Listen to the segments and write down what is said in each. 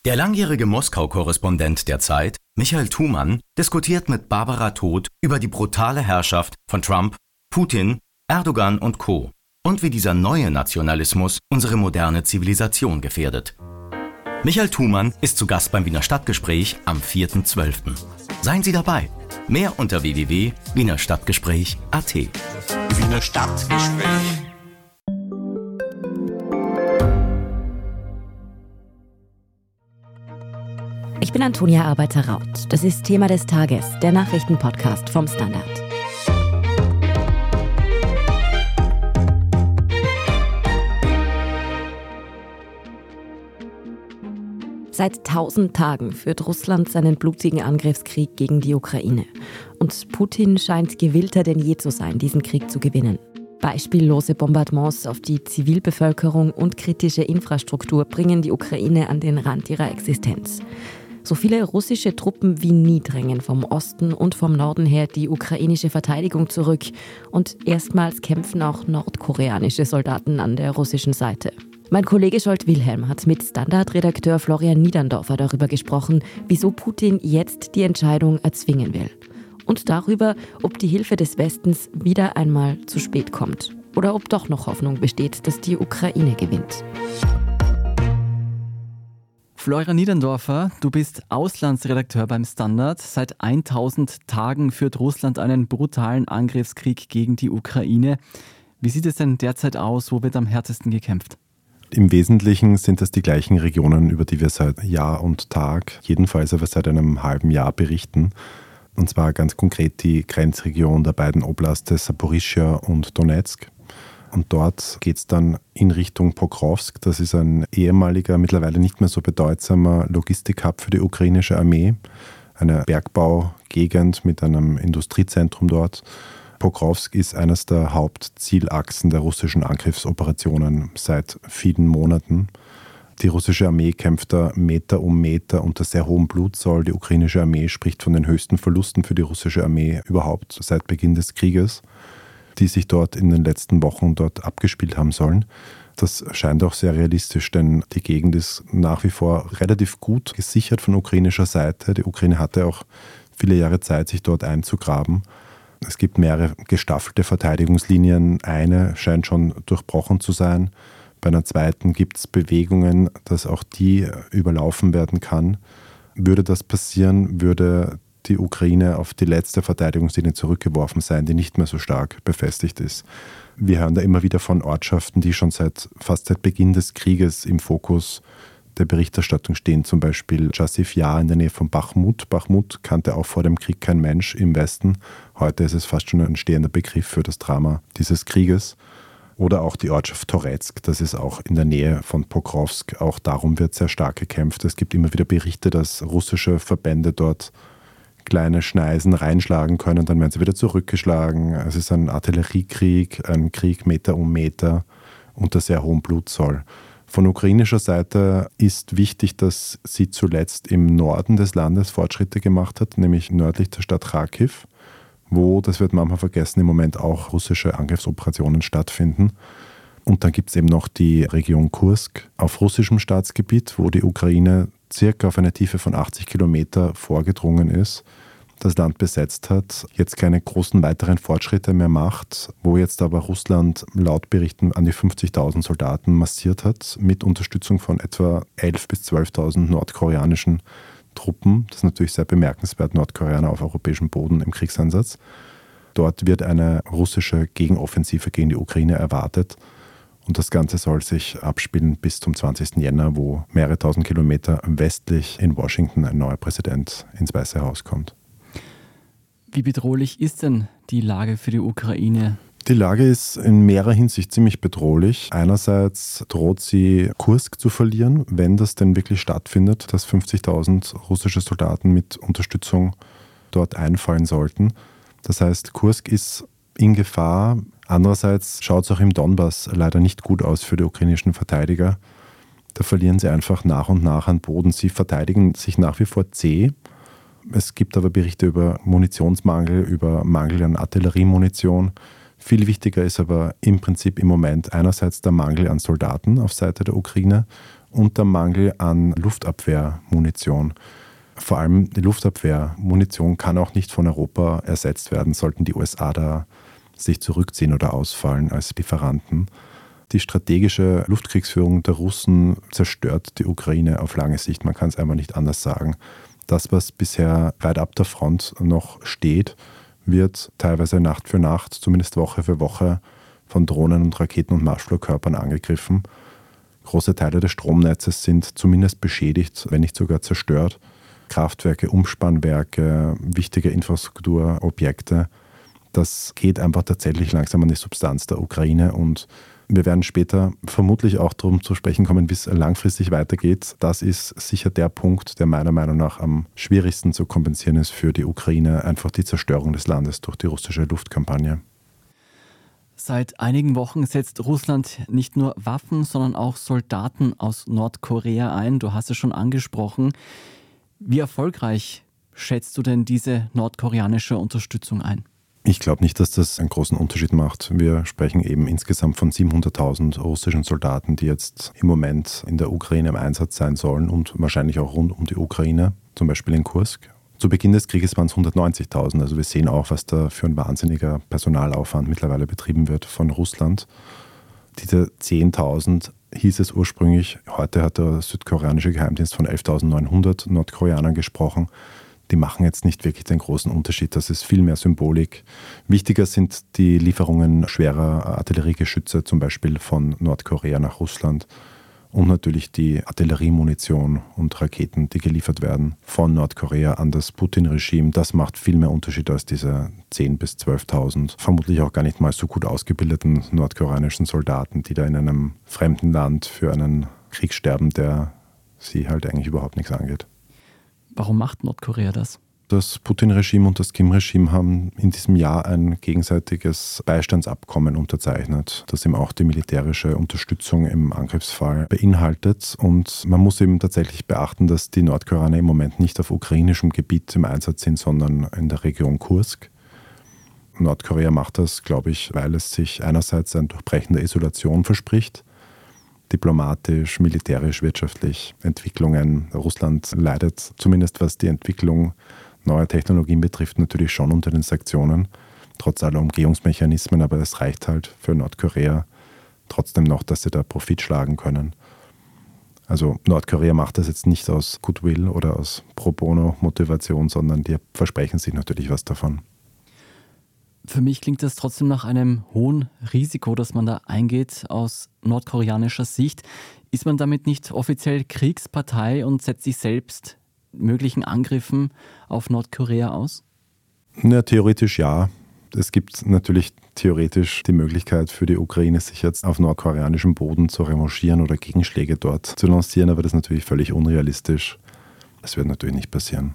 Der langjährige Moskau-Korrespondent der Zeit, Michael Thumann, diskutiert mit Barbara Todt über die brutale Herrschaft von Trump, Putin, Erdogan und Co. und wie dieser neue Nationalismus unsere moderne Zivilisation gefährdet. Michael Thumann ist zu Gast beim Wiener Stadtgespräch am 4.12. Seien Sie dabei. Mehr unter www.wienerstadtgespräch.at. Wiener Stadtgespräch. Ich bin Antonia Arbeiter-Raut. Das ist Thema des Tages, der Nachrichtenpodcast vom Standard. Seit 1000 Tagen führt Russland seinen blutigen Angriffskrieg gegen die Ukraine. Und Putin scheint gewillter denn je zu sein, diesen Krieg zu gewinnen. Beispiellose Bombardements auf die Zivilbevölkerung und kritische Infrastruktur bringen die Ukraine an den Rand ihrer Existenz. So viele russische Truppen wie nie drängen vom Osten und vom Norden her die ukrainische Verteidigung zurück. Und erstmals kämpfen auch nordkoreanische Soldaten an der russischen Seite. Mein Kollege Scholt Wilhelm hat mit Standard-Redakteur Florian Niederndorfer darüber gesprochen, wieso Putin jetzt die Entscheidung erzwingen will. Und darüber, ob die Hilfe des Westens wieder einmal zu spät kommt. Oder ob doch noch Hoffnung besteht, dass die Ukraine gewinnt. Florian Niederndorfer, du bist Auslandsredakteur beim Standard. Seit 1000 Tagen führt Russland einen brutalen Angriffskrieg gegen die Ukraine. Wie sieht es denn derzeit aus? Wo wird am härtesten gekämpft? Im Wesentlichen sind das die gleichen Regionen, über die wir seit Jahr und Tag, jedenfalls aber seit einem halben Jahr berichten. Und zwar ganz konkret die Grenzregion der beiden Oblaste Saporischschja und Donezk. Und dort geht es dann in Richtung Pokrovsk. Das ist ein ehemaliger, mittlerweile nicht mehr so bedeutsamer Logistikhub für die ukrainische Armee. Eine Bergbaugegend mit einem Industriezentrum dort. Pokrovsk ist eines der Hauptzielachsen der russischen Angriffsoperationen seit vielen Monaten. Die russische Armee kämpft da Meter um Meter unter sehr hohem Blutzoll. Die ukrainische Armee spricht von den höchsten Verlusten für die russische Armee überhaupt seit Beginn des Krieges, die sich dort in den letzten Wochen dort abgespielt haben sollen. Das scheint auch sehr realistisch, denn die Gegend ist nach wie vor relativ gut gesichert von ukrainischer Seite. Die Ukraine hatte auch viele Jahre Zeit, sich dort einzugraben. Es gibt mehrere gestaffelte Verteidigungslinien. Eine scheint schon durchbrochen zu sein. Bei einer zweiten gibt es Bewegungen, dass auch die überlaufen werden kann. Würde das passieren, würde die Ukraine auf die letzte Verteidigungslinie zurückgeworfen sein, die nicht mehr so stark befestigt ist. Wir hören da immer wieder von Ortschaften, die schon fast seit Beginn des Krieges im Fokus der Berichterstattung stehen, zum Beispiel Chassiv Yar in der Nähe von Bachmut. Bachmut kannte auch vor dem Krieg kein Mensch im Westen. Heute ist es fast schon ein stehender Begriff für das Drama dieses Krieges. Oder auch die Ortschaft Toretsk, das ist auch in der Nähe von Pokrovsk. Auch darum wird sehr stark gekämpft. Es gibt immer wieder Berichte, dass russische Verbände dort kleine Schneisen reinschlagen können, dann werden sie wieder zurückgeschlagen. Es ist ein Artilleriekrieg, ein Krieg Meter um Meter unter sehr hohem Blutzoll. Von ukrainischer Seite ist wichtig, dass sie zuletzt im Norden des Landes Fortschritte gemacht hat, nämlich nördlich der Stadt Kharkiv, wo, das wird manchmal vergessen, im Moment auch russische Angriffsoperationen stattfinden. Und dann gibt es eben noch die Region Kursk auf russischem Staatsgebiet, wo die Ukraine circa auf eine Tiefe von 80 Kilometer vorgedrungen ist, das Land besetzt hat, jetzt keine großen weiteren Fortschritte mehr macht, wo jetzt aber Russland laut Berichten an die 50.000 Soldaten massiert hat, mit Unterstützung von etwa 11.000 bis 12.000 nordkoreanischen Truppen. Das ist natürlich sehr bemerkenswert, Nordkoreaner auf europäischem Boden im Kriegseinsatz. Dort wird eine russische Gegenoffensive gegen die Ukraine erwartet. Und das Ganze soll sich abspielen bis zum 20. Jänner, wo mehrere tausend Kilometer westlich in Washington ein neuer Präsident ins Weiße Haus kommt. Wie bedrohlich ist denn die Lage für die Ukraine? Die Lage ist in mehrerer Hinsicht ziemlich bedrohlich. Einerseits droht sie, Kursk zu verlieren, wenn das denn wirklich stattfindet, dass 50.000 russische Soldaten mit Unterstützung dort einfallen sollten. Das heißt, Kursk ist in Gefahr. Andererseits schaut es auch im Donbass leider nicht gut aus für die ukrainischen Verteidiger. Da verlieren sie einfach nach und nach an Boden. Sie verteidigen sich nach wie vor zäh. Es gibt aber Berichte über Munitionsmangel, über Mangel an Artilleriemunition. Viel wichtiger ist aber im Prinzip im Moment einerseits der Mangel an Soldaten auf Seite der Ukraine und der Mangel an Luftabwehrmunition. Vor allem die Luftabwehrmunition kann auch nicht von Europa ersetzt werden, sollten die USA da sich zurückziehen oder ausfallen als Lieferanten. Die strategische Luftkriegsführung der Russen zerstört die Ukraine auf lange Sicht. Man kann es einfach nicht anders sagen. Das, was bisher weit ab der Front noch steht, wird teilweise Nacht für Nacht, zumindest Woche für Woche, von Drohnen und Raketen und Marschflugkörpern angegriffen. Große Teile des Stromnetzes sind zumindest beschädigt, wenn nicht sogar zerstört. Kraftwerke, Umspannwerke, wichtige Infrastrukturobjekte. Das geht einfach tatsächlich langsam an die Substanz der Ukraine und wir werden später vermutlich auch darum zu sprechen kommen, wie es langfristig weitergeht. Das ist sicher der Punkt, der meiner Meinung nach am schwierigsten zu kompensieren ist für die Ukraine, einfach die Zerstörung des Landes durch die russische Luftkampagne. Seit einigen Wochen setzt Russland nicht nur Waffen, sondern auch Soldaten aus Nordkorea ein. Du hast es schon angesprochen. Wie erfolgreich schätzt du denn diese nordkoreanische Unterstützung ein? Ich glaube nicht, dass das einen großen Unterschied macht. Wir sprechen eben insgesamt von 700.000 russischen Soldaten, die jetzt im Moment in der Ukraine im Einsatz sein sollen und wahrscheinlich auch rund um die Ukraine, zum Beispiel in Kursk. Zu Beginn des Krieges waren es 190.000. Also wir sehen auch, was da für ein wahnsinniger Personalaufwand mittlerweile betrieben wird von Russland. Diese 10.000 hieß es ursprünglich. Heute hat der südkoreanische Geheimdienst von 11.900 Nordkoreanern gesprochen. Die machen jetzt nicht wirklich den großen Unterschied. Das ist viel mehr Symbolik. Wichtiger sind die Lieferungen schwerer Artilleriegeschütze, zum Beispiel von Nordkorea nach Russland. Und natürlich die Artilleriemunition und Raketen, die geliefert werden von Nordkorea an das Putin-Regime. Das macht viel mehr Unterschied als diese 10.000 bis 12.000, vermutlich auch gar nicht mal so gut ausgebildeten nordkoreanischen Soldaten, die da in einem fremden Land für einen Krieg sterben, der sie halt eigentlich überhaupt nichts angeht. Warum macht Nordkorea das? Das Putin-Regime und das Kim-Regime haben in diesem Jahr ein gegenseitiges Beistandsabkommen unterzeichnet, das eben auch die militärische Unterstützung im Angriffsfall beinhaltet. Und man muss eben tatsächlich beachten, dass die Nordkoreaner im Moment nicht auf ukrainischem Gebiet im Einsatz sind, sondern in der Region Kursk. Nordkorea macht das, glaube ich, weil es sich einerseits ein Durchbrechen der Isolation verspricht, diplomatisch, militärisch, wirtschaftlich Entwicklungen. Russland leidet, zumindest was die Entwicklung neuer Technologien betrifft, natürlich schon unter den Sanktionen, trotz aller Umgehungsmechanismen, aber es reicht halt für Nordkorea trotzdem noch, dass sie da Profit schlagen können. Also Nordkorea macht das jetzt nicht aus Goodwill oder aus Pro-Bono-Motivation, sondern die versprechen sich natürlich was davon. Für mich klingt das trotzdem nach einem hohen Risiko, das man da eingeht aus nordkoreanischer Sicht. Ist man damit nicht offiziell Kriegspartei und setzt sich selbst möglichen Angriffen auf Nordkorea aus? Ja, theoretisch ja. Es gibt natürlich theoretisch die Möglichkeit für die Ukraine, sich jetzt auf nordkoreanischem Boden zu revanchieren oder Gegenschläge dort zu lancieren, aber das ist natürlich völlig unrealistisch. Das wird natürlich nicht passieren.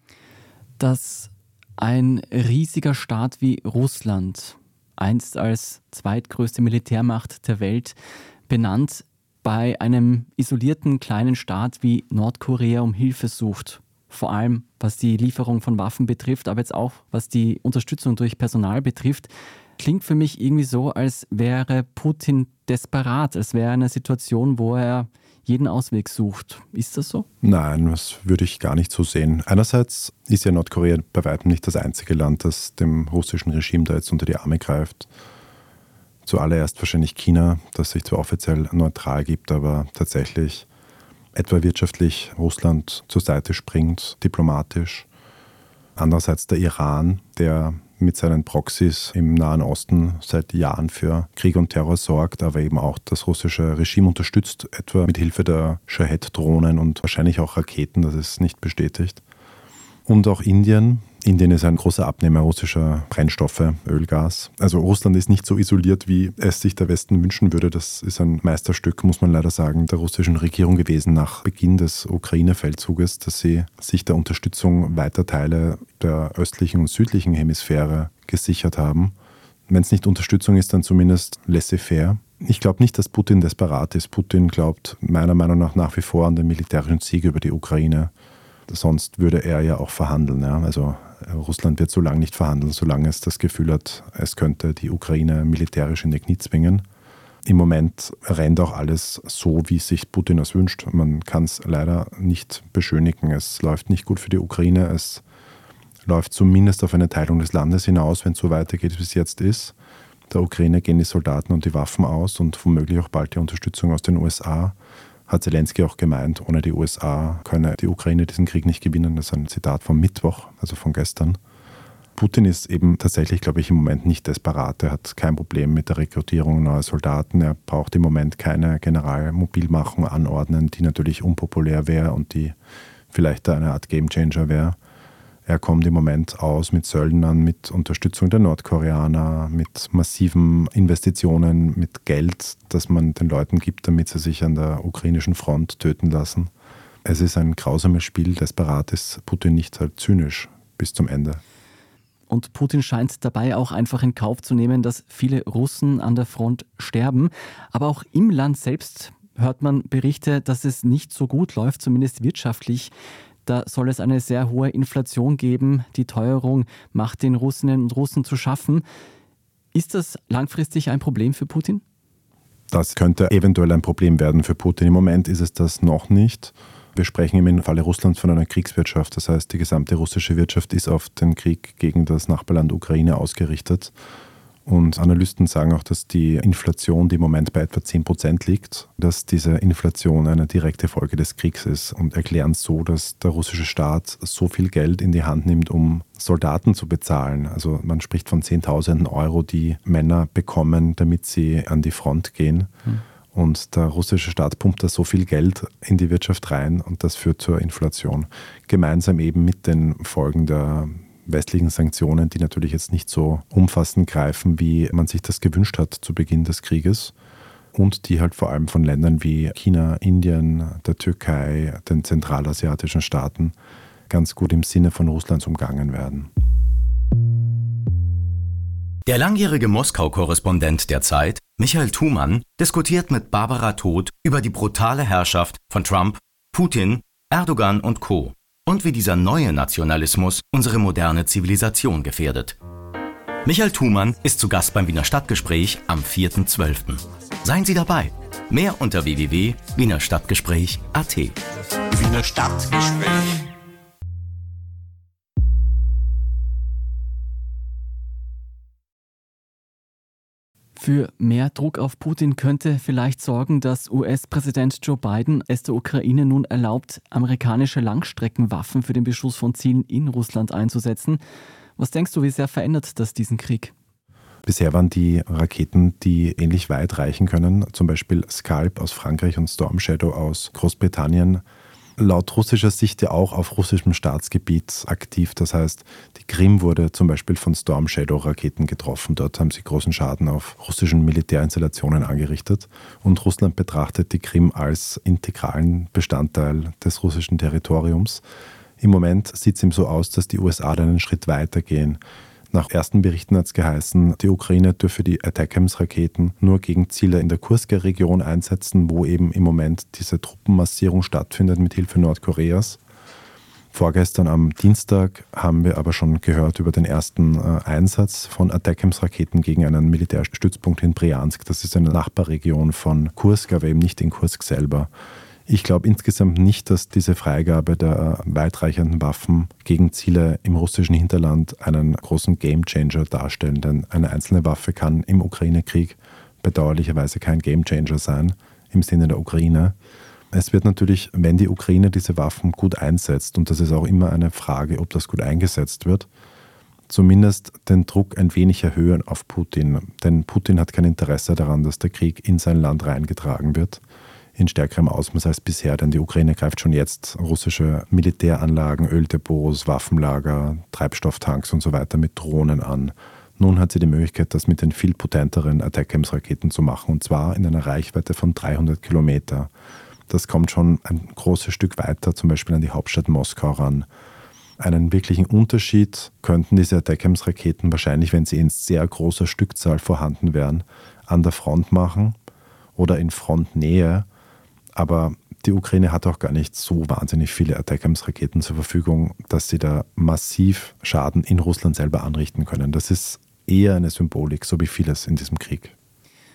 Dass ein riesiger Staat wie Russland, einst als zweitgrößte Militärmacht der Welt benannt, bei einem isolierten kleinen Staat wie Nordkorea um Hilfe sucht. Vor allem was die Lieferung von Waffen betrifft, aber jetzt auch was die Unterstützung durch Personal betrifft, klingt für mich irgendwie so, als wäre Putin desperat, als wäre eine Situation, wo er jeden Ausweg sucht. Ist das so? Nein, das würde ich gar nicht so sehen. Einerseits ist ja Nordkorea bei weitem nicht das einzige Land, das dem russischen Regime da jetzt unter die Arme greift. Zuallererst wahrscheinlich China, das sich zwar offiziell neutral gibt, aber tatsächlich etwa wirtschaftlich Russland zur Seite springt, diplomatisch. Andererseits der Iran, der mit seinen Proxys im Nahen Osten seit Jahren für Krieg und Terror sorgt, aber eben auch das russische Regime unterstützt, etwa mit Hilfe der Shahed-Drohnen und wahrscheinlich auch Raketen, das ist nicht bestätigt. Und auch Indien. Indien ist ein großer Abnehmer russischer Brennstoffe, Öl, Gas. Also Russland ist nicht so isoliert, wie es sich der Westen wünschen würde. Das ist ein Meisterstück, muss man leider sagen, der russischen Regierung gewesen nach Beginn des Ukraine-Feldzuges, dass sie sich der Unterstützung weiter Teile der östlichen und südlichen Hemisphäre gesichert haben. Wenn es nicht Unterstützung ist, dann zumindest laissez-faire. Ich glaube nicht, dass Putin desperat ist. Putin glaubt meiner Meinung nach wie vor an den militärischen Sieg über die Ukraine. Sonst würde er ja auch verhandeln. Ja? Also Russland wird so lange nicht verhandeln, solange es das Gefühl hat, es könnte die Ukraine militärisch in die Knie zwingen. Im Moment rennt auch alles so, wie sich Putin es wünscht. Man kann es leider nicht beschönigen. Es läuft nicht gut für die Ukraine. Es läuft zumindest auf eine Teilung des Landes hinaus, wenn es so weitergeht, wie es jetzt ist. Der Ukraine gehen die Soldaten und die Waffen aus und womöglich auch bald die Unterstützung aus den USA. Hat Zelensky auch gemeint, ohne die USA könne die Ukraine diesen Krieg nicht gewinnen. Das ist ein Zitat vom Mittwoch, also von gestern. Putin ist eben tatsächlich, glaube ich, im Moment nicht desperat. Er hat kein Problem mit der Rekrutierung neuer Soldaten. Er braucht im Moment keine Generalmobilmachung anordnen, die natürlich unpopulär wäre und die vielleicht eine Art Gamechanger wäre. Er kommt im Moment aus mit Söldnern, mit Unterstützung der Nordkoreaner, mit massiven Investitionen, mit Geld, das man den Leuten gibt, damit sie sich an der ukrainischen Front töten lassen. Es ist ein grausames Spiel. Desperat ist Putin nicht, halt zynisch bis zum Ende. Und Putin scheint dabei auch einfach in Kauf zu nehmen, dass viele Russen an der Front sterben. Aber auch im Land selbst hört man Berichte, dass es nicht so gut läuft, zumindest wirtschaftlich. Da soll es eine sehr hohe Inflation geben. Die Teuerung macht den Russinnen und Russen zu schaffen. Ist das langfristig ein Problem für Putin? Das könnte eventuell ein Problem werden für Putin. Im Moment ist es das noch nicht. Wir sprechen im Falle Russlands von einer Kriegswirtschaft. Das heißt, die gesamte russische Wirtschaft ist auf den Krieg gegen das Nachbarland Ukraine ausgerichtet. Und Analysten sagen auch, dass die Inflation, die im Moment bei etwa 10% liegt, dass diese Inflation eine direkte Folge des Kriegs ist und erklären so, dass der russische Staat so viel Geld in die Hand nimmt, um Soldaten zu bezahlen. Also man spricht von 10.000 Euro, die Männer bekommen, damit sie an die Front gehen. Und der russische Staat pumpt da so viel Geld in die Wirtschaft rein und das führt zur Inflation. Gemeinsam eben mit den Folgen der westlichen Sanktionen, die natürlich jetzt nicht so umfassend greifen, wie man sich das gewünscht hat zu Beginn des Krieges. Und die halt vor allem von Ländern wie China, Indien, der Türkei, den zentralasiatischen Staaten ganz gut im Sinne von Russlands umgangen werden. Der langjährige Moskau-Korrespondent der Zeit, Michael Thumann, diskutiert mit Barbara Todt über die brutale Herrschaft von Trump, Putin, Erdogan und Co. und wie dieser neue Nationalismus unsere moderne Zivilisation gefährdet. Michael Thumann ist zu Gast beim Wiener Stadtgespräch am 4.12. Seien Sie dabei. Mehr unter www.wienerstadtgespräch.at. Wiener Stadtgespräch. Für mehr Druck auf Putin könnte vielleicht sorgen, dass US-Präsident Joe Biden es der Ukraine nun erlaubt, amerikanische Langstreckenwaffen für den Beschuss von Zielen in Russland einzusetzen. Was denkst du, wie sehr verändert das diesen Krieg? Bisher waren die Raketen, die ähnlich weit reichen können, zum Beispiel Scalp aus Frankreich und Storm Shadow aus Großbritannien, laut russischer Sicht ja auch auf russischem Staatsgebiet aktiv. Das heißt, die Krim wurde zum Beispiel von Storm Shadow Raketen getroffen. Dort haben sie großen Schaden auf russischen Militärinstallationen angerichtet. Und Russland betrachtet die Krim als integralen Bestandteil des russischen Territoriums. Im Moment sieht es ihm so aus, dass die USA dann einen Schritt weiter gehen. Nach ersten Berichten hat es geheißen, die Ukraine dürfe die ATACMS-Raketen nur gegen Ziele in der Kursker Region einsetzen, wo eben im Moment diese Truppenmassierung stattfindet mit Hilfe Nordkoreas. Vorgestern am Dienstag haben wir aber schon gehört über den ersten Einsatz von ATACMS-Raketen gegen einen Militärstützpunkt in Bryansk. Das ist eine Nachbarregion von Kursk, aber eben nicht in Kursk selber. Ich glaube insgesamt nicht, dass diese Freigabe der weitreichenden Waffen gegen Ziele im russischen Hinterland einen großen Gamechanger darstellen, denn eine einzelne Waffe kann im Ukraine-Krieg bedauerlicherweise kein Gamechanger sein im Sinne der Ukraine. Es wird natürlich, wenn die Ukraine diese Waffen gut einsetzt, und das ist auch immer eine Frage, ob das gut eingesetzt wird, zumindest den Druck ein wenig erhöhen auf Putin. Denn Putin hat kein Interesse daran, dass der Krieg in sein Land reingetragen wird. In stärkerem Ausmaß als bisher, denn die Ukraine greift schon jetzt russische Militäranlagen, Öldepots, Waffenlager, Treibstofftanks und so weiter mit Drohnen an. Nun hat sie die Möglichkeit, das mit den viel potenteren ATACMS-Raketen zu machen, und zwar in einer Reichweite von 300 Kilometer. Das kommt schon ein großes Stück weiter, zum Beispiel an die Hauptstadt Moskau ran. Einen wirklichen Unterschied könnten diese ATACMS-Raketen wahrscheinlich, wenn sie in sehr großer Stückzahl vorhanden wären, an der Front machen oder in Frontnähe. Aber die Ukraine hat auch gar nicht so wahnsinnig viele ATACMS-Raketen zur Verfügung, dass sie da massiv Schaden in Russland selber anrichten können. Das ist eher eine Symbolik, so wie vieles in diesem Krieg.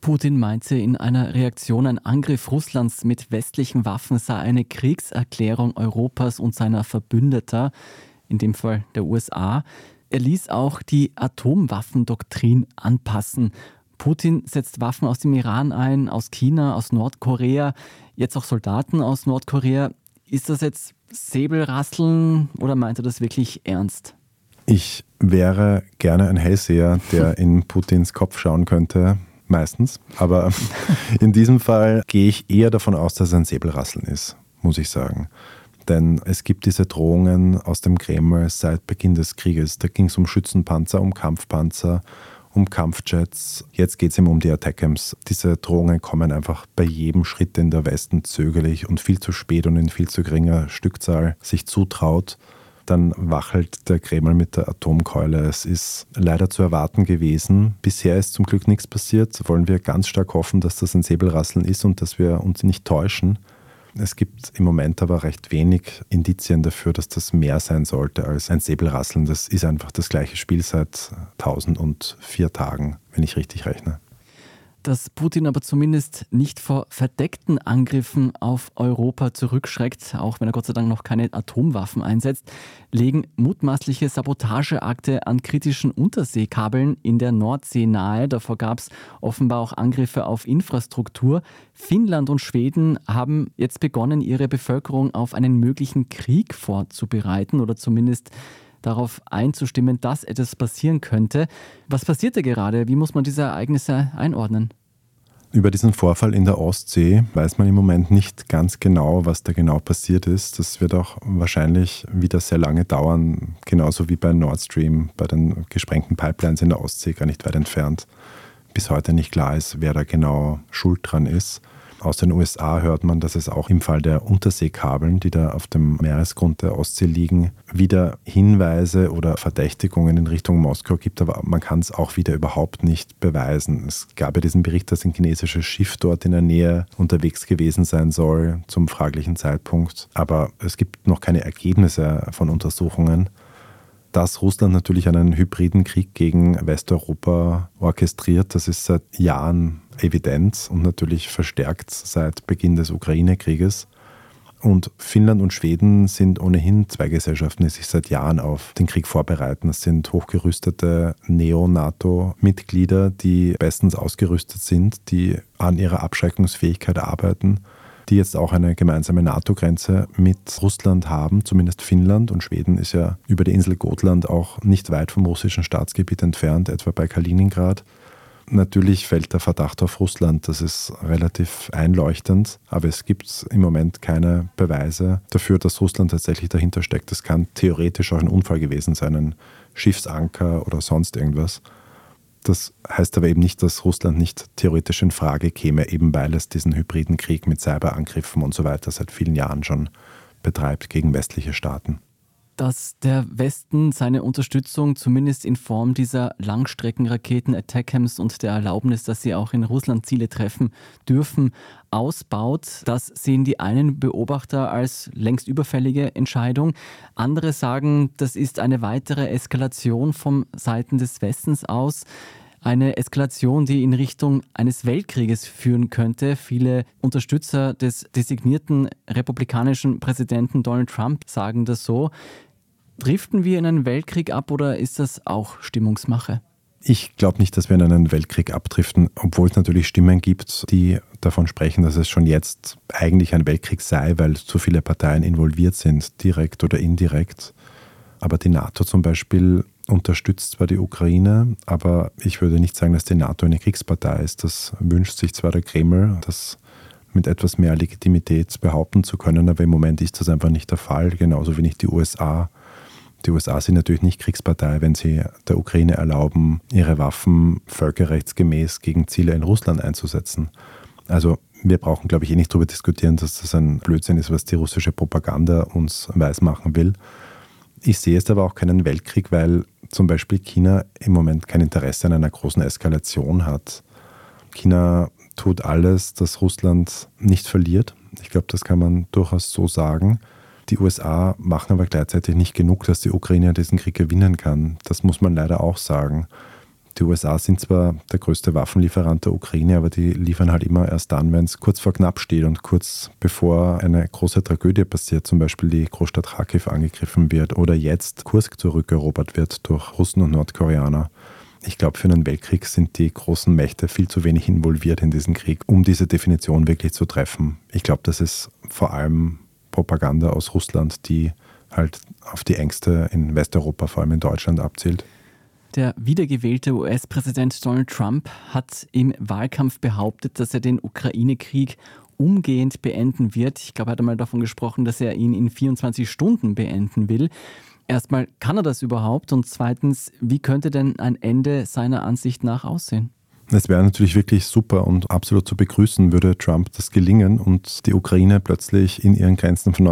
Putin meinte in einer Reaktion, ein Angriff Russlands mit westlichen Waffen sei eine Kriegserklärung Europas und seiner Verbündeter, in dem Fall der USA. Er ließ auch die Atomwaffendoktrin anpassen. Putin setzt Waffen aus dem Iran ein, aus China, aus Nordkorea, jetzt auch Soldaten aus Nordkorea. Ist das jetzt Säbelrasseln oder meint er das wirklich ernst? Ich wäre gerne ein Hellseher, der in Putins Kopf schauen könnte, meistens. Aber in diesem Fall gehe ich eher davon aus, dass es ein Säbelrasseln ist, muss ich sagen. Denn es gibt diese Drohungen aus dem Kreml seit Beginn des Krieges. Da ging es um Schützenpanzer, um Kampfpanzer, um Kampfjets. Jetzt geht es ihm um die Attackams. Diese Drohungen kommen einfach bei jedem Schritt, den der Westen zögerlich und viel zu spät und in viel zu geringer Stückzahl sich zutraut. Dann wachelt der Kreml mit der Atomkeule. Es ist leider zu erwarten gewesen. Bisher ist zum Glück nichts passiert. Wollen wir ganz stark hoffen, dass das ein Säbelrasseln ist und dass wir uns nicht täuschen. Es gibt im Moment aber recht wenig Indizien dafür, dass das mehr sein sollte als ein Säbelrasseln. Das ist einfach das gleiche Spiel seit 1004 Tagen, wenn ich richtig rechne. Dass Putin aber zumindest nicht vor verdeckten Angriffen auf Europa zurückschreckt, auch wenn er Gott sei Dank noch keine Atomwaffen einsetzt, legen mutmaßliche Sabotageakte an kritischen Unterseekabeln in der Nordsee nahe. Davor gab es offenbar auch Angriffe auf Infrastruktur. Finnland und Schweden haben jetzt begonnen, ihre Bevölkerung auf einen möglichen Krieg vorzubereiten oder zumindest darauf einzustimmen, dass etwas passieren könnte. Was passiert da gerade? Wie muss man diese Ereignisse einordnen? Über diesen Vorfall in der Ostsee weiß man im Moment nicht ganz genau, was da genau passiert ist. Das wird auch wahrscheinlich wieder sehr lange dauern, genauso wie bei Nord Stream, bei den gesprengten Pipelines in der Ostsee, gar nicht weit entfernt. Bis heute nicht klar ist, wer da genau schuld dran ist. Aus den USA hört man, dass es auch im Fall der Unterseekabeln, die da auf dem Meeresgrund der Ostsee liegen, wieder Hinweise oder Verdächtigungen in Richtung Moskau gibt, aber man kann es auch wieder überhaupt nicht beweisen. Es gab ja diesen Bericht, dass ein chinesisches Schiff dort in der Nähe unterwegs gewesen sein soll zum fraglichen Zeitpunkt, aber es gibt noch keine Ergebnisse von Untersuchungen. Dass Russland natürlich einen hybriden Krieg gegen Westeuropa orchestriert, das ist seit Jahren evident und natürlich verstärkt seit Beginn des Ukraine-Krieges. Und Finnland und Schweden sind ohnehin zwei Gesellschaften, die sich seit Jahren auf den Krieg vorbereiten. Das sind hochgerüstete Neo-NATO-Mitglieder, die bestens ausgerüstet sind, die an ihrer Abschreckungsfähigkeit arbeiten, die jetzt auch eine gemeinsame NATO-Grenze mit Russland haben, zumindest Finnland. Und Schweden ist ja über die Insel Gotland auch nicht weit vom russischen Staatsgebiet entfernt, etwa bei Kaliningrad. Natürlich fällt der Verdacht auf Russland, das ist relativ einleuchtend, aber es gibt im Moment keine Beweise dafür, dass Russland tatsächlich dahinter steckt. Es kann theoretisch auch ein Unfall gewesen sein, ein Schiffsanker oder sonst irgendwas. Das heißt aber eben nicht, dass Russland nicht theoretisch in Frage käme, eben weil es diesen hybriden Krieg mit Cyberangriffen und so weiter seit vielen Jahren schon betreibt gegen westliche Staaten. Dass der Westen seine Unterstützung zumindest in Form dieser Langstreckenraketen Attackams und der Erlaubnis, dass sie auch in Russland Ziele treffen dürfen, ausbaut, das sehen die einen Beobachter als längst überfällige Entscheidung. Andere sagen, das ist eine weitere Eskalation von Seiten des Westens aus. Eine Eskalation, die in Richtung eines Weltkrieges führen könnte. Viele Unterstützer des designierten republikanischen Präsidenten Donald Trump sagen das so. Driften wir in einen Weltkrieg ab oder ist das auch Stimmungsmache? Ich glaube nicht, dass wir in einen Weltkrieg abdriften, obwohl es natürlich Stimmen gibt, die davon sprechen, dass es schon jetzt eigentlich ein Weltkrieg sei, weil zu viele Parteien involviert sind, direkt oder indirekt. Aber die NATO zum Beispiel unterstützt zwar die Ukraine, aber ich würde nicht sagen, dass die NATO eine Kriegspartei ist. Das wünscht sich zwar der Kreml, das mit etwas mehr Legitimität behaupten zu können, aber im Moment ist das einfach nicht der Fall, genauso wie nicht die USA. Die USA sind natürlich nicht Kriegspartei, wenn sie der Ukraine erlauben, ihre Waffen völkerrechtsgemäß gegen Ziele in Russland einzusetzen. Also wir brauchen, glaube ich, nicht darüber diskutieren, dass das ein Blödsinn ist, was die russische Propaganda uns weismachen will. Ich sehe es aber auch keinen Weltkrieg, weil zum Beispiel China im Moment kein Interesse an einer großen Eskalation hat. China tut alles, dass Russland nicht verliert. Ich glaube, das kann man durchaus so sagen. Die USA machen aber gleichzeitig nicht genug, dass die Ukraine diesen Krieg gewinnen kann. Das muss man leider auch sagen. Die USA sind zwar der größte Waffenlieferant der Ukraine, aber die liefern halt immer erst dann, wenn es kurz vor knapp steht und kurz bevor eine große Tragödie passiert, zum Beispiel die Großstadt Kharkiv angegriffen wird oder jetzt Kursk zurückerobert wird durch Russen und Nordkoreaner. Ich glaube, für einen Weltkrieg sind die großen Mächte viel zu wenig involviert in diesen Krieg, um diese Definition wirklich zu treffen. Ich glaube, das ist vor allem Propaganda aus Russland, die halt auf die Ängste in Westeuropa, vor allem in Deutschland, abzielt. Der wiedergewählte US-Präsident Donald Trump hat im Wahlkampf behauptet, dass er den Ukraine-Krieg umgehend beenden wird. Ich glaube, er hat einmal davon gesprochen, dass er ihn in 24 Stunden beenden will. Erstmal, kann er das überhaupt? Und zweitens, wie könnte denn ein Ende seiner Ansicht nach aussehen? Es wäre natürlich wirklich super und absolut zu begrüßen, würde Trump das gelingen und die Ukraine plötzlich in ihren Grenzen von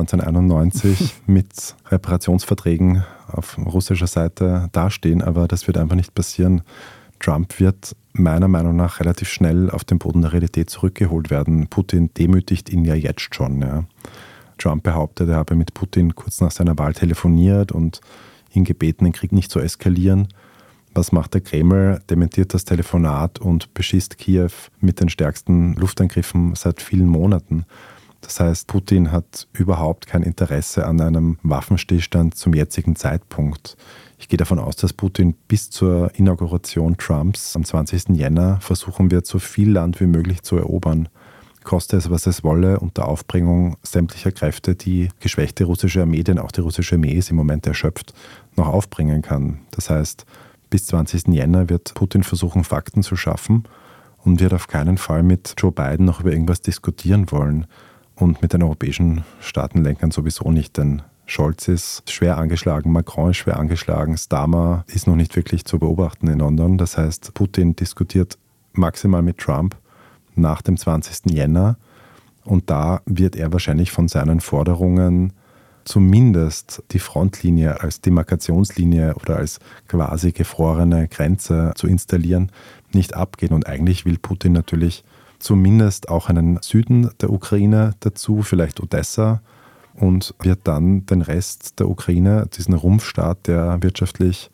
1991 mit Reparationsverträgen auf russischer Seite dastehen. Aber das wird einfach nicht passieren. Trump wird meiner Meinung nach relativ schnell auf den Boden der Realität zurückgeholt werden. Putin demütigt ihn ja jetzt schon. Ja. Trump behauptet, er habe mit Putin kurz nach seiner Wahl telefoniert und ihn gebeten, den Krieg nicht zu eskalieren. Was macht der Kreml? Dementiert das Telefonat und beschießt Kiew mit den stärksten Luftangriffen seit vielen Monaten. Das heißt, Putin hat überhaupt kein Interesse an einem Waffenstillstand zum jetzigen Zeitpunkt. Ich gehe davon aus, dass Putin bis zur Inauguration Trumps am 20. Jänner versuchen wird, so viel Land wie möglich zu erobern. Koste es, was es wolle, unter Aufbringung sämtlicher Kräfte, die geschwächte russische Armee, denn auch die russische Armee ist im Moment erschöpft, noch aufbringen kann. Das heißt, bis 20. Jänner wird Putin versuchen, Fakten zu schaffen und wird auf keinen Fall mit Joe Biden noch über irgendwas diskutieren wollen. Und mit den europäischen Staatenlenkern sowieso nicht, denn Scholz ist schwer angeschlagen, Macron ist schwer angeschlagen, Starmer ist noch nicht wirklich zu beobachten in London. Das heißt, Putin diskutiert maximal mit Trump nach dem 20. Jänner und da wird er wahrscheinlich von seinen Forderungen zumindest die Frontlinie als Demarkationslinie oder als quasi gefrorene Grenze zu installieren, nicht abgehen. Und eigentlich will Putin natürlich zumindest auch einen Süden der Ukraine dazu, vielleicht Odessa, und wird dann den Rest der Ukraine, diesen Rumpfstaat, der wirtschaftlich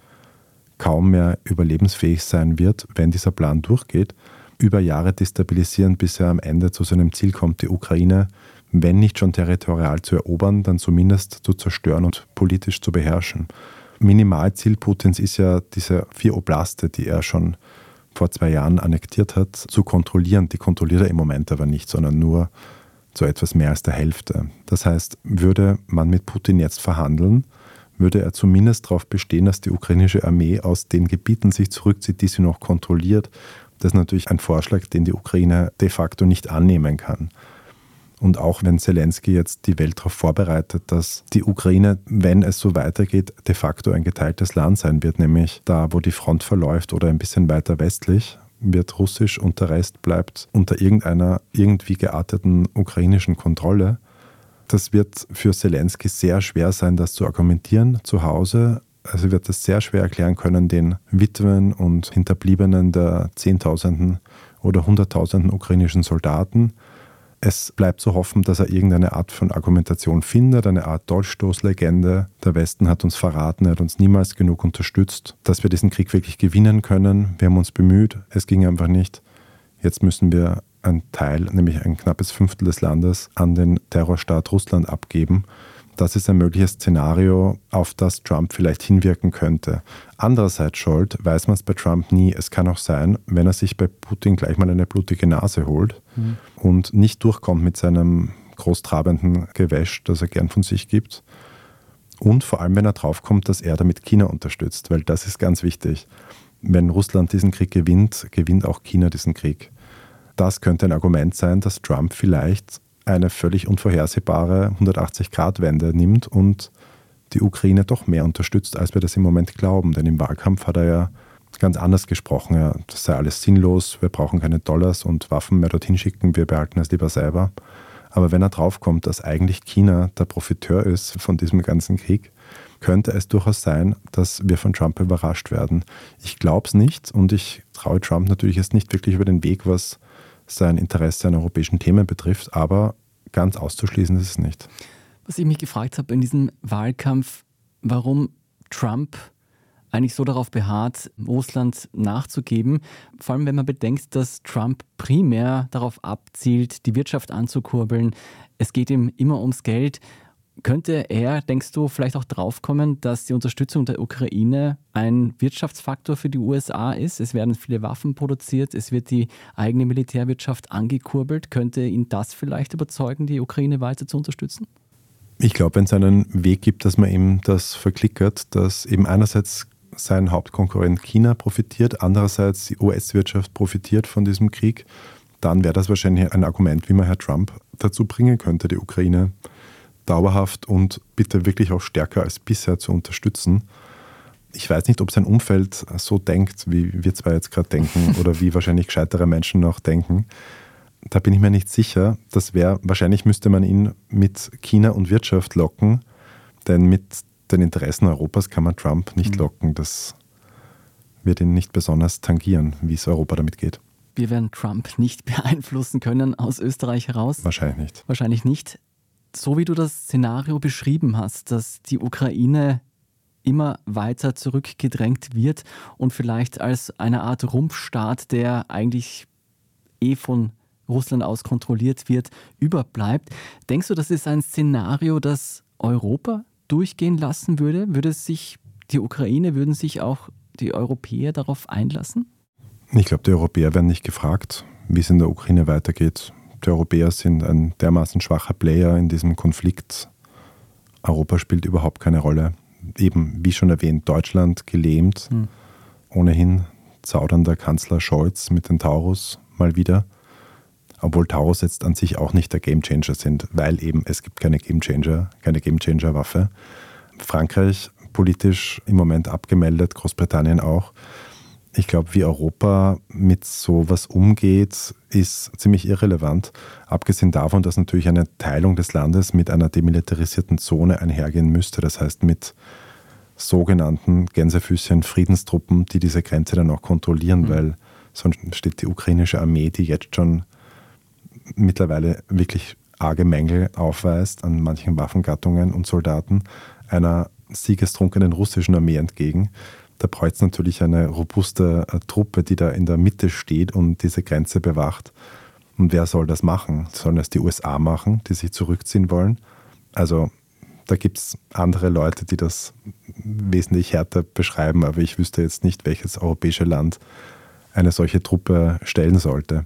kaum mehr überlebensfähig sein wird, wenn dieser Plan durchgeht, über Jahre destabilisieren, bis er am Ende zu seinem Ziel kommt, die Ukraine, wenn nicht schon territorial zu erobern, dann zumindest zu zerstören und politisch zu beherrschen. Minimalziel Putins ist ja diese 4 Oblaste, die er schon vor 2 Jahren annektiert hat, zu kontrollieren. Die kontrolliert er im Moment aber nicht, sondern nur zu etwas mehr als der Hälfte. Das heißt, würde man mit Putin jetzt verhandeln, würde er zumindest darauf bestehen, dass die ukrainische Armee aus den Gebieten sich zurückzieht, die sie noch kontrolliert. Das ist natürlich ein Vorschlag, den die Ukraine de facto nicht annehmen kann. Und auch wenn Zelensky jetzt die Welt darauf vorbereitet, dass die Ukraine, wenn es so weitergeht, de facto ein geteiltes Land sein wird, nämlich da, wo die Front verläuft oder ein bisschen weiter westlich, wird russisch und der Rest bleibt unter irgendeiner irgendwie gearteten ukrainischen Kontrolle. Das wird für Zelensky sehr schwer sein, das zu argumentieren zu Hause. Also wird es sehr schwer erklären können, den Witwen und Hinterbliebenen der Zehntausenden oder Hunderttausenden ukrainischen Soldaten. Es bleibt zu hoffen, dass er irgendeine Art von Argumentation findet, eine Art Dolchstoßlegende. Der Westen hat uns verraten, er hat uns niemals genug unterstützt, dass wir diesen Krieg wirklich gewinnen können. Wir haben uns bemüht, es ging einfach nicht. Jetzt müssen wir einen Teil, nämlich ein knappes 1/5 des Landes, an den Terrorstaat Russland abgeben. Das ist ein mögliches Szenario, auf das Trump vielleicht hinwirken könnte. Andererseits, Scholt, weiß man es bei Trump nie. Es kann auch sein, wenn er sich bei Putin gleich mal eine blutige Nase holt und nicht durchkommt mit seinem großtrabenden Gewäsch, das er gern von sich gibt. Und vor allem, wenn er draufkommt, dass er damit China unterstützt, weil das ist ganz wichtig. Wenn Russland diesen Krieg gewinnt, gewinnt auch China diesen Krieg. Das könnte ein Argument sein, dass Trump vielleicht eine völlig unvorhersehbare 180-Grad-Wende nimmt und die Ukraine doch mehr unterstützt, als wir das im Moment glauben. Denn im Wahlkampf hat er ja ganz anders gesprochen. Ja, das sei alles sinnlos, wir brauchen keine Dollars und Waffen mehr dorthin schicken, wir behalten es lieber selber. Aber wenn er draufkommt, dass eigentlich China der Profiteur ist von diesem ganzen Krieg, könnte es durchaus sein, dass wir von Trump überrascht werden. Ich glaube es nicht und ich traue Trump natürlich jetzt nicht wirklich über den Weg, was sein Interesse an europäischen Themen betrifft, aber ganz auszuschließen ist es nicht. Was ich mich gefragt habe in diesem Wahlkampf, warum Trump eigentlich so darauf beharrt, Russland nachzugeben. Vor allem, wenn man bedenkt, dass Trump primär darauf abzielt, die Wirtschaft anzukurbeln. Es geht ihm immer ums Geld. Könnte er, denkst du, vielleicht auch draufkommen, dass die Unterstützung der Ukraine ein Wirtschaftsfaktor für die USA ist? Es werden viele Waffen produziert, es wird die eigene Militärwirtschaft angekurbelt. Könnte ihn das vielleicht überzeugen, die Ukraine weiter zu unterstützen? Ich glaube, wenn es einen Weg gibt, dass man ihm das verklickert, dass eben einerseits sein Hauptkonkurrent China profitiert, andererseits die US-Wirtschaft profitiert von diesem Krieg, dann wäre das wahrscheinlich ein Argument, wie man Herr Trump dazu bringen könnte, die Ukraine dauerhaft und bitte wirklich auch stärker als bisher zu unterstützen. Ich weiß nicht, ob sein Umfeld so denkt, wie wir zwei jetzt gerade denken oder wie wahrscheinlich gescheitere Menschen noch denken. Da bin ich mir nicht sicher. Wahrscheinlich müsste man ihn mit China und Wirtschaft locken, denn mit den Interessen Europas kann man Trump nicht locken. Das wird ihn nicht besonders tangieren, wie es Europa damit geht. Wir werden Trump nicht beeinflussen können aus Österreich heraus. Wahrscheinlich nicht. Wahrscheinlich nicht. So wie du das Szenario beschrieben hast, dass die Ukraine immer weiter zurückgedrängt wird und vielleicht als eine Art Rumpfstaat, der eigentlich von Russland aus kontrolliert wird, überbleibt. Denkst du, das ist ein Szenario, das Europa durchgehen lassen würde? Würden sich auch die Europäer darauf einlassen? Ich glaube, die Europäer werden nicht gefragt, wie es in der Ukraine weitergeht. Die Europäer sind ein dermaßen schwacher Player in diesem Konflikt. Europa spielt überhaupt keine Rolle. Eben, wie schon erwähnt, Deutschland gelähmt. Ohnehin zaudernder Kanzler Scholz mit den Taurus mal wieder. Obwohl Taurus jetzt an sich auch nicht der Gamechanger sind, weil eben es gibt keine Gamechanger-Waffe. Frankreich politisch im Moment abgemeldet, Großbritannien auch. Ich glaube, wie Europa mit sowas umgeht, ist ziemlich irrelevant. Abgesehen davon, dass natürlich eine Teilung des Landes mit einer demilitarisierten Zone einhergehen müsste. Das heißt mit sogenannten Gänsefüßchen Friedenstruppen, die diese Grenze dann auch kontrollieren, weil sonst steht die ukrainische Armee, die jetzt schon mittlerweile wirklich arge Mängel aufweist an manchen Waffengattungen und Soldaten, einer siegestrunkenen russischen Armee entgegen. Da braucht es natürlich eine robuste Truppe, die da in der Mitte steht und diese Grenze bewacht. Und wer soll das machen? Sollen das die USA machen, die sich zurückziehen wollen? Also da gibt es andere Leute, die das wesentlich härter beschreiben, aber ich wüsste jetzt nicht, welches europäische Land eine solche Truppe stellen sollte.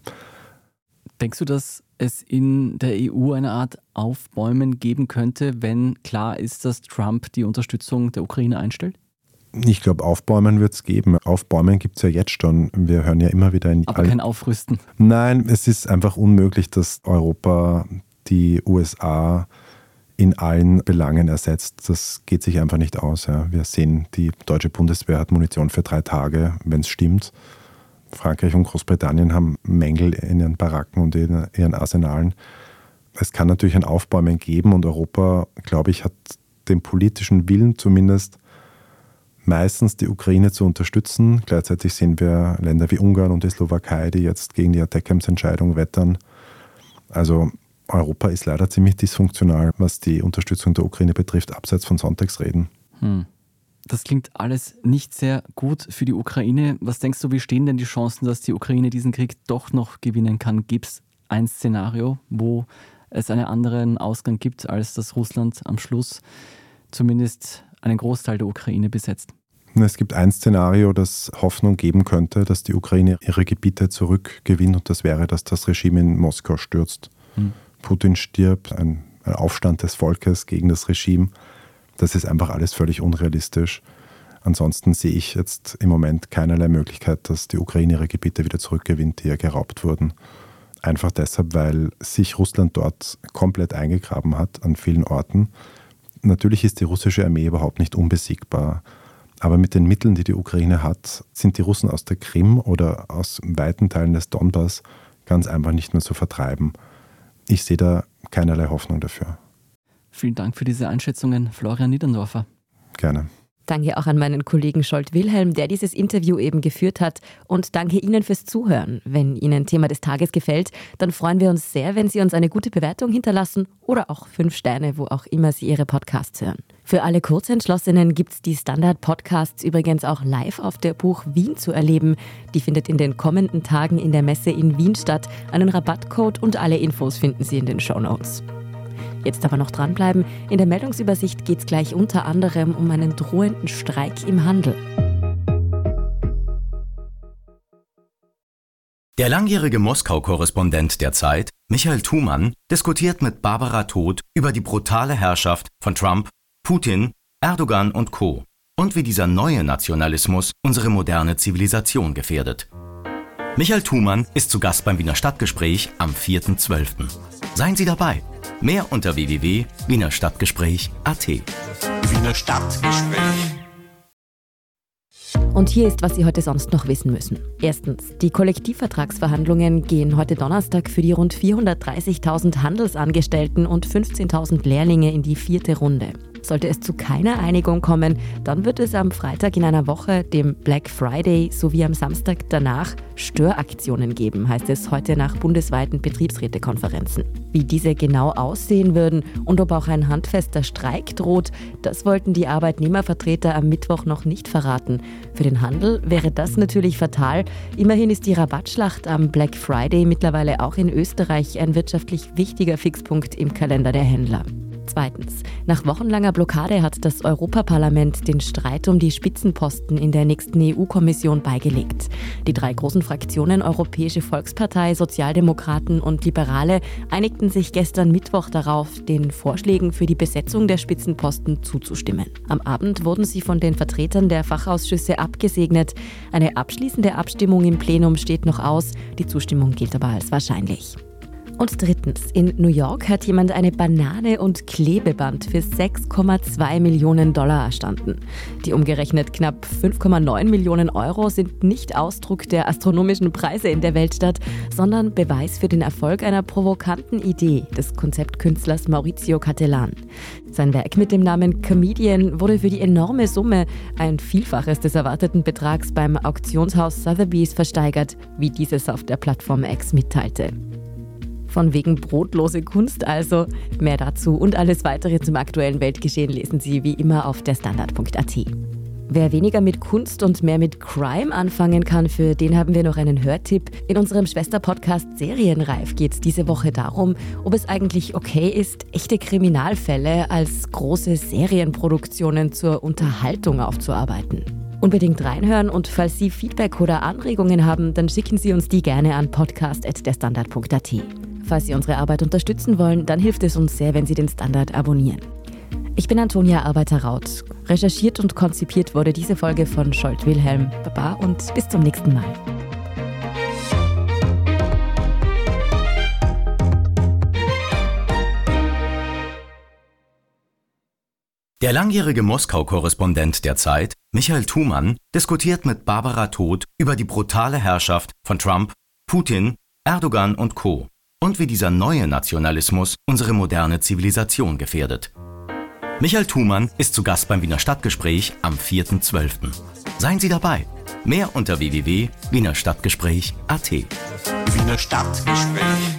Denkst du, dass es in der EU eine Art Aufbäumen geben könnte, wenn klar ist, dass Trump die Unterstützung der Ukraine einstellt? Ich glaube, Aufbäumen wird es geben. Aufbäumen gibt es ja jetzt schon. Wir hören ja immer wieder Aber kein Aufrüsten. Nein, es ist einfach unmöglich, dass Europa die USA in allen Belangen ersetzt. Das geht sich einfach nicht aus. Ja. Wir sehen, die deutsche Bundeswehr hat Munition für 3 Tage, wenn es stimmt. Frankreich und Großbritannien haben Mängel in ihren Baracken und in ihren Arsenalen. Es kann natürlich ein Aufbäumen geben und Europa, glaube ich, hat den politischen Willen zumindest, meistens die Ukraine zu unterstützen. Gleichzeitig sehen wir Länder wie Ungarn und die Slowakei, die jetzt gegen die Attackems-Entscheidung wettern. Also Europa ist leider ziemlich dysfunktional, was die Unterstützung der Ukraine betrifft, abseits von Sonntagsreden. Das klingt alles nicht sehr gut für die Ukraine. Was denkst du, wie stehen denn die Chancen, dass die Ukraine diesen Krieg doch noch gewinnen kann? Gibt es ein Szenario, wo es einen anderen Ausgang gibt, als dass Russland am Schluss zumindest einen Großteil der Ukraine besetzt? Es gibt ein Szenario, das Hoffnung geben könnte, dass die Ukraine ihre Gebiete zurückgewinnt und das wäre, dass das Regime in Moskau stürzt. Putin stirbt, ein Aufstand des Volkes gegen das Regime. Das ist einfach alles völlig unrealistisch. Ansonsten sehe ich jetzt im Moment keinerlei Möglichkeit, dass die Ukraine ihre Gebiete wieder zurückgewinnt, die ja geraubt wurden. Einfach deshalb, weil sich Russland dort komplett eingegraben hat an vielen Orten. Natürlich ist die russische Armee überhaupt nicht unbesiegbar. Aber mit den Mitteln, die die Ukraine hat, sind die Russen aus der Krim oder aus weiten Teilen des Donbass ganz einfach nicht mehr zu vertreiben. Ich sehe da keinerlei Hoffnung dafür. Vielen Dank für diese Einschätzungen, Florian Niederndorfer. Gerne. Danke auch an meinen Kollegen Scholt Wilhelm, der dieses Interview eben geführt hat. Und danke Ihnen fürs Zuhören. Wenn Ihnen Thema des Tages gefällt, dann freuen wir uns sehr, wenn Sie uns eine gute Bewertung hinterlassen oder auch 5 Sterne, wo auch immer Sie Ihre Podcasts hören. Für alle Kurzentschlossenen gibt es die Standard-Podcasts übrigens auch live auf der Buch Wien zu erleben. Die findet in den kommenden Tagen in der Messe in Wien statt. Einen Rabattcode und alle Infos finden Sie in den Shownotes. Jetzt aber noch dranbleiben. In der Meldungsübersicht geht es gleich unter anderem um einen drohenden Streik im Handel. Der langjährige Moskau-Korrespondent der Zeit, Michael Thumann, diskutiert mit Barbara Todt über die brutale Herrschaft von Trump, Putin, Erdogan und Co. und wie dieser neue Nationalismus unsere moderne Zivilisation gefährdet. Michael Thumann ist zu Gast beim Wiener Stadtgespräch am 4.12. Seien Sie dabei. Mehr unter www.wienerstadtgespräch.at. Wiener Stadtgespräch. Und hier ist, was Sie heute sonst noch wissen müssen. Erstens, die Kollektivvertragsverhandlungen gehen heute Donnerstag für die rund 430.000 Handelsangestellten und 15.000 Lehrlinge in die 4. Runde. Sollte es zu keiner Einigung kommen, dann wird es am Freitag in einer Woche, dem Black Friday, sowie am Samstag danach Störaktionen geben, heißt es heute nach bundesweiten Betriebsrätekonferenzen. Wie diese genau aussehen würden und ob auch ein handfester Streik droht, das wollten die Arbeitnehmervertreter am Mittwoch noch nicht verraten. Für den Handel wäre das natürlich fatal. Immerhin ist die Rabattschlacht am Black Friday mittlerweile auch in Österreich ein wirtschaftlich wichtiger Fixpunkt im Kalender der Händler. Zweitens, nach wochenlanger Blockade hat das Europaparlament den Streit um die Spitzenposten in der nächsten EU-Kommission beigelegt. Die 3 großen Fraktionen Europäische Volkspartei, Sozialdemokraten und Liberale einigten sich gestern Mittwoch darauf, den Vorschlägen für die Besetzung der Spitzenposten zuzustimmen. Am Abend wurden sie von den Vertretern der Fachausschüsse abgesegnet. Eine abschließende Abstimmung im Plenum steht noch aus, die Zustimmung gilt aber als wahrscheinlich. Und drittens, in New York hat jemand eine Banane und Klebeband für $6,2 Millionen erstanden. Die umgerechnet knapp 5,9 Millionen Euro sind nicht Ausdruck der astronomischen Preise in der Weltstadt, sondern Beweis für den Erfolg einer provokanten Idee des Konzeptkünstlers Maurizio Cattelan. Sein Werk mit dem Namen Comedian wurde für die enorme Summe, ein Vielfaches des erwarteten Betrags, beim Auktionshaus Sotheby's versteigert, wie dieses auf der Plattform X mitteilte. Von wegen brotlose Kunst also. Mehr dazu und alles weitere zum aktuellen Weltgeschehen lesen Sie wie immer auf derstandard.at. Wer weniger mit Kunst und mehr mit Crime anfangen kann, für den haben wir noch einen Hörtipp. In unserem Schwesterpodcast Serienreif geht es diese Woche darum, ob es eigentlich okay ist, echte Kriminalfälle als große Serienproduktionen zur Unterhaltung aufzuarbeiten. Unbedingt reinhören und falls Sie Feedback oder Anregungen haben, dann schicken Sie uns die gerne an podcast@derstandard.at. Falls Sie unsere Arbeit unterstützen wollen, dann hilft es uns sehr, wenn Sie den Standard abonnieren. Ich bin Antonia Arbeiter-Raut. Recherchiert und konzipiert wurde diese Folge von Scholt Wilhelm. Baba und bis zum nächsten Mal. Der langjährige Moskau-Korrespondent der Zeit, Michael Thumann, diskutiert mit Barbara Todt über die brutale Herrschaft von Trump, Putin, Erdogan und Co. und wie dieser neue Nationalismus unsere moderne Zivilisation gefährdet. Michael Thumann ist zu Gast beim Wiener Stadtgespräch am 4.12. Seien Sie dabei. Mehr unter www.wienerstadtgespräch.at. Wiener Stadtgespräch.